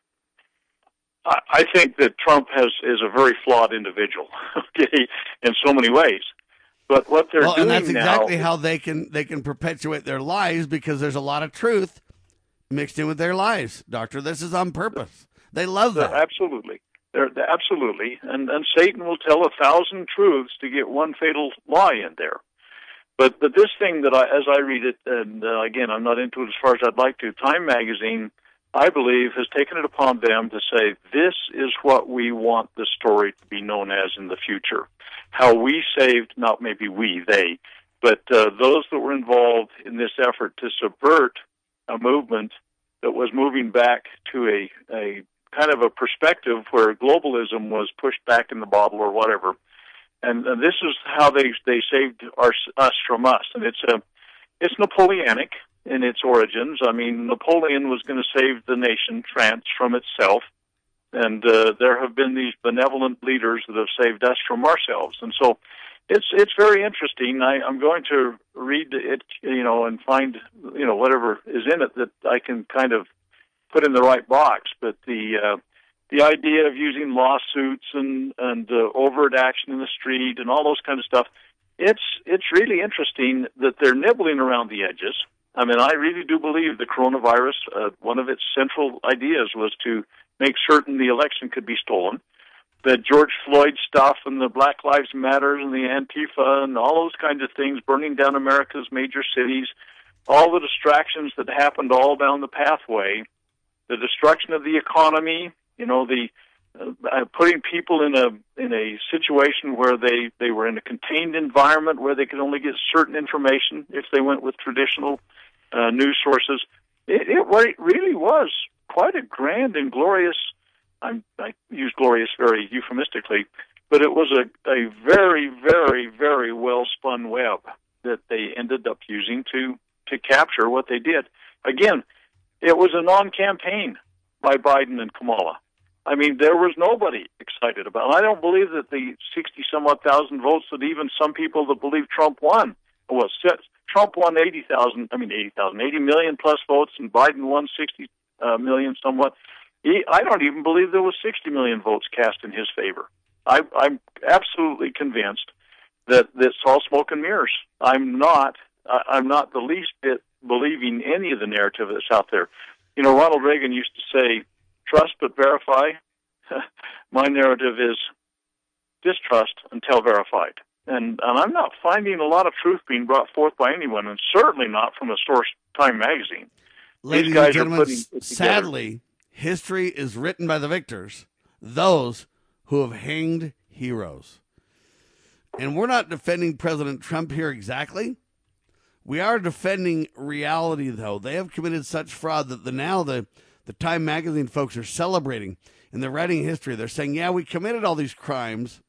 I think that Trump has is a very flawed individual, okay, in so many ways. But what they're well, doing and that's exactly now, how they can they can perpetuate their lies, because there's a lot of truth mixed in with their lies, Doctor. This is on purpose. They love that. Absolutely, they're, they're absolutely, and and Satan will tell a thousand truths to get one fatal lie in there. But but this thing that I, as I read it, and uh, again, I'm not into it as far as I'd like to. Time magazine I believe, has taken it upon them to say, this is what we want the story to be known as in the future. How we saved, not maybe we, they, but uh, those that were involved in this effort to subvert a movement that was moving back to a, a kind of a perspective where globalism was pushed back in the bottle or whatever. And, and this is how they they saved our, us from us. And it's a it's Napoleonic in its origins. I mean, Napoleon was going to save the nation, France, from itself. And uh, there have been these benevolent leaders that have saved us from ourselves. And so it's it's very interesting. I, I'm going to read it, you know, and find, you know, whatever is in it that I can kind of put in the right box. But the uh, the idea of using lawsuits and and uh, overt action in the street and all those kind of stuff, it's it's really interesting that they're nibbling around the edges. I mean, I really do believe the coronavirus, uh, one of its central ideas was to make certain the election could be stolen. The George Floyd stuff and the Black Lives Matter and the Antifa and all those kinds of things, burning down America's major cities, all the distractions that happened all down the pathway, the destruction of the economy, you know, the uh, putting people in a in a situation where they, they were in a contained environment where they could only get certain information if they went with traditional uh, news sources. It, it really was quite a grand and glorious, I'm, I use glorious very euphemistically, but it was a, a very, very, very well-spun web that they ended up using to, to capture what they did. Again, it was a non-campaign by Biden and Kamala. I mean, there was nobody excited about it. I don't believe that the sixty-some-odd thousand votes that even some people that believe Trump won, well, Trump won eighty thousand, I mean eighty thousand, eighty million plus votes, and Biden won sixty uh, million somewhat. He, I don't even believe there was sixty million votes cast in his favor. I, I'm absolutely convinced that that's all smoke and mirrors. I'm not, I, I'm not the least bit believing any of the narrative that's out there. You know, Ronald Reagan used to say, trust but verify. My narrative is distrust until verified. And, and I'm not finding a lot of truth being brought forth by anyone, and certainly not from a source, Time Magazine. Ladies These guys and gentlemen, are putting it sadly, history is written by the victors, those who have hanged heroes. And we're not defending President Trump here exactly. We are defending reality, though. They have committed such fraud that the now the, the Time Magazine folks are celebrating, and they're writing history. They're saying, yeah, we committed all these crimes,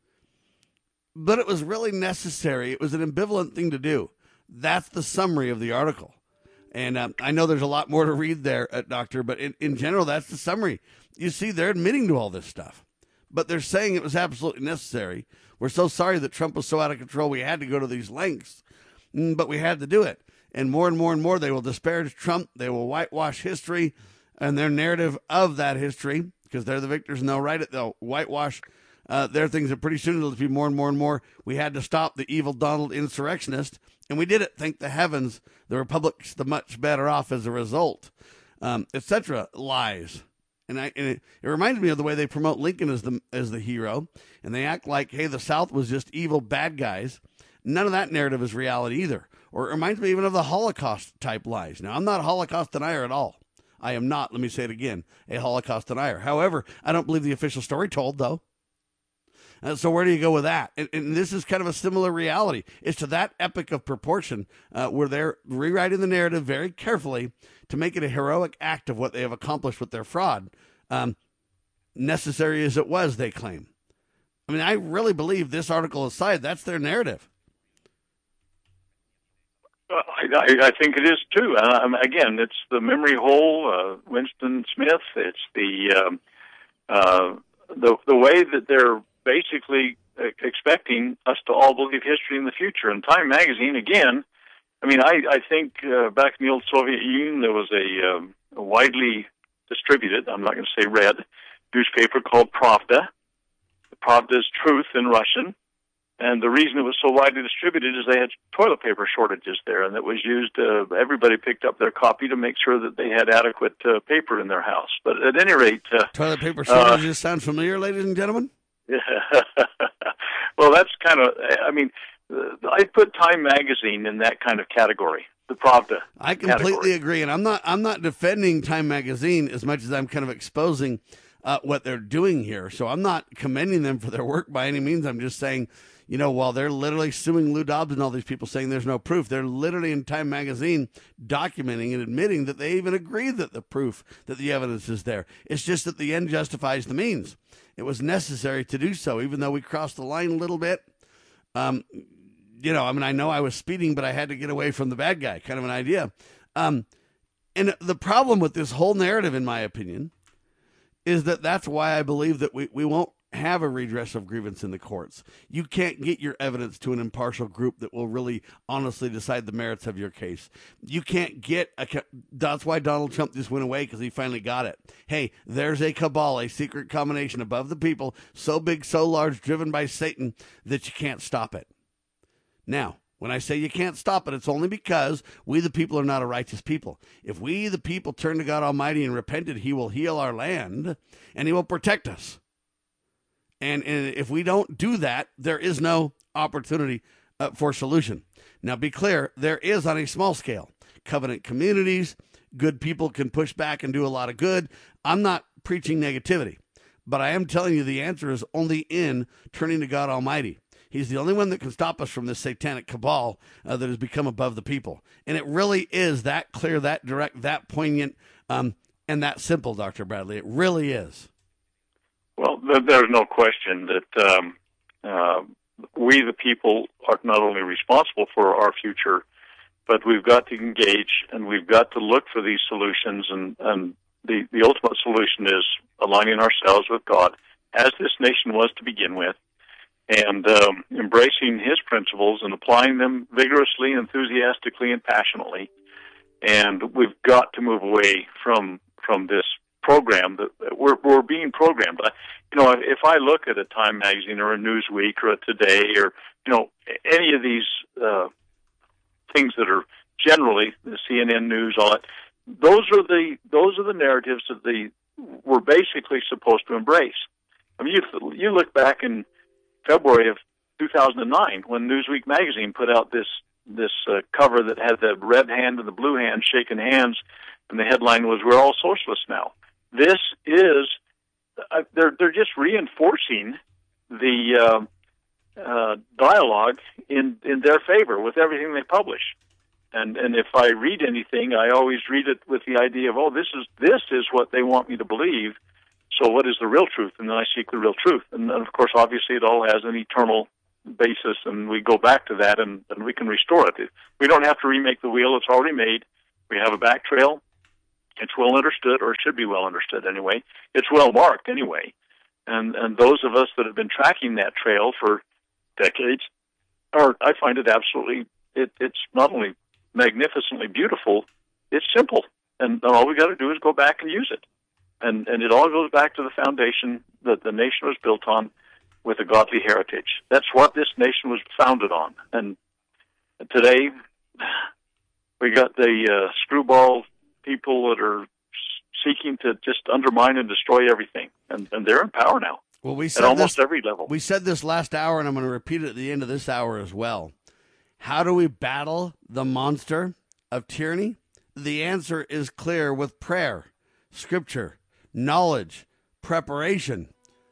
but it was really necessary. It was an ambivalent thing to do. That's the summary of the article. And um, I know there's a lot more to read there, uh, Doctor, but in, in general, that's the summary. You see, they're admitting to all this stuff, but they're saying it was absolutely necessary. We're so sorry that Trump was so out of control, we had to go to these lengths, but we had to do it. And more and more and more, they will disparage Trump. They will whitewash history and their narrative of that history, because they're the victors and they'll write it. They'll whitewash uh, their things, and pretty soon it'll be more and more and more. We had to stop the evil Donald insurrectionist, and we did it. Thank the heavens. The Republic's the much better off as a result, um, et cetera. Lies. And, I, and it, it reminds me of the way they promote Lincoln as the as the hero, and they act like, hey, the South was just evil bad guys. None of that narrative is reality either. Or it reminds me even of the Holocaust-type lies. Now, I'm not a Holocaust denier at all. I am not, let me say it again, a Holocaust denier. However, I don't believe the official story told, though. Uh, so where do you go with that? And, and this is kind of a similar reality. It's to that epic of proportion uh, where they're rewriting the narrative very carefully to make it a heroic act of what they have accomplished with their fraud. Um, necessary as it was, they claim. I mean, I really believe this article aside, that's their narrative. I, I think it is too. Um, again, it's the memory hole, uh, Winston Smith. It's the um, uh, the the way that they're basically expecting us to all believe history in the future. And Time Magazine, again, I mean, I I think uh, back in the old Soviet Union there was a, um, a widely distributed, I'm not going to say read, newspaper called Pravda. Pravda is truth in Russian. And the reason it was so widely distributed is they had toilet paper shortages there, and it was used, uh, everybody picked up their copy to make sure that they had adequate uh, paper in their house. But at any rate... Uh, toilet paper shortages uh, sound familiar, ladies and gentlemen? Well, that's kind of, I mean, uh, I put Time Magazine in that kind of category. the Pravda. I completely category. agree, and I'm not I'm not defending Time Magazine as much as I'm kind of exposing uh, what they're doing here. So I'm not commending them for their work by any means. I'm just saying, you know, while they're literally suing Lou Dobbs and all these people saying there's no proof, they're literally in Time Magazine documenting and admitting that they even agree that the proof, that the evidence is there. It's just that the end justifies the means. It was necessary to do so, even though we crossed the line a little bit. Um, you know, I mean, I know I was speeding, but I had to get away from the bad guy, kind of an idea. Um, and the problem with this whole narrative, in my opinion, is that that's why I believe that we, we won't have a redress of grievance in the courts. You can't get your evidence to an impartial group that will really honestly decide the merits of your case. You can't get a, that's why Donald Trump just went away, because he finally got it. Hey, there's a cabal, a secret combination above the people, so big, so large, driven by Satan that you can't stop it. Now, when I say you can't stop it, it's only because we the people are not a righteous people. If we the people turn to God Almighty and repented, he will heal our land and he will protect us. And, and if we don't do that, there is no opportunity uh, for solution. Now, be clear, there is on a small scale. Covenant communities, good people can push back and do a lot of good. I'm not preaching negativity, but I am telling you the answer is only in turning to God Almighty. He's the only one that can stop us from this satanic cabal uh, that has become above the people. And it really is that clear, that direct, that poignant, um, and that simple, Doctor Bradley. It really is. Well, there's no question that um, uh, we, the people, are not only responsible for our future, but we've got to engage and we've got to look for these solutions. And, and the, the ultimate solution is aligning ourselves with God, as this nation was to begin with, and um, embracing his principles and applying them vigorously, enthusiastically, and passionately. And we've got to move away from from this program that we're we're being programmed. You know, if I look at a Time magazine or a Newsweek or a Today or, you know, any of these uh, things that are generally the C N N News, all that, those are the those are the narratives that the we're basically supposed to embrace. I mean, you you look back in February of two thousand nine when Newsweek magazine put out this this uh, cover that had the red hand and the blue hand shaking hands, and the headline was "We're all socialists now." This is uh, they're they're just reinforcing the uh, uh, dialogue in in their favor with everything they publish. And and if I read anything, I always read it with the idea of, oh, this is this is what they want me to believe. So what is the real truth? And then I seek the real truth. And then, of course, obviously it all has an eternal basis, and we go back to that, and, and we can restore it. We don't have to remake the wheel. It's already made. We have a back trail. It's well understood, or it should be well understood anyway. It's well marked anyway. And and those of us that have been tracking that trail for decades, are I find it absolutely, it, it's not only magnificently beautiful, it's simple. And, and all we got to do is go back and use it. And and it all goes back to the foundation that the nation was built on, with a godly heritage. That's what this nation was founded on. And today, we got the uh, screwball people that are seeking to just undermine and destroy everything. And, and they're in power now. Well, we said at almost this, every level. We said this last hour, and I'm going to repeat it at the end of this hour as well. How do we battle the monster of tyranny? The answer is clear: with prayer, scripture, knowledge, preparation,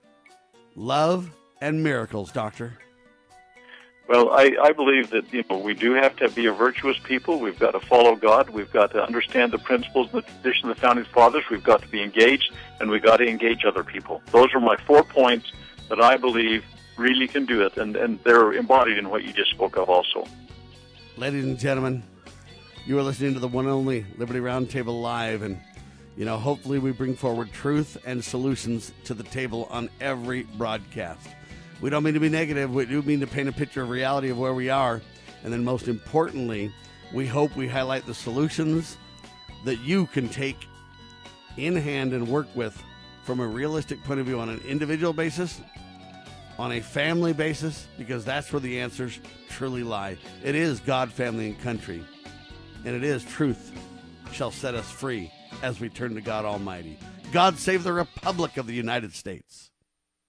love, and miracles, Doctor. Well, I, I believe that, you know, we do have to be a virtuous people. We've got to follow God. We've got to understand the principles and the tradition of the Founding Fathers. We've got to be engaged, and we've got to engage other people. Those are my four points that I believe really can do it, and, and they're embodied in what you just spoke of also. Ladies and gentlemen, you are listening to the one and only Liberty Roundtable Live, and you know, hopefully we bring forward truth and solutions to the table on every broadcast. We don't mean to be negative. We do mean to paint a picture of reality of where we are. And then most importantly, we hope we highlight the solutions that you can take in hand and work with from a realistic point of view on an individual basis, on a family basis, because that's where the answers truly lie. It is God, family, and country. And it is truth shall set us free as we turn to God Almighty. God save the Republic of the United States.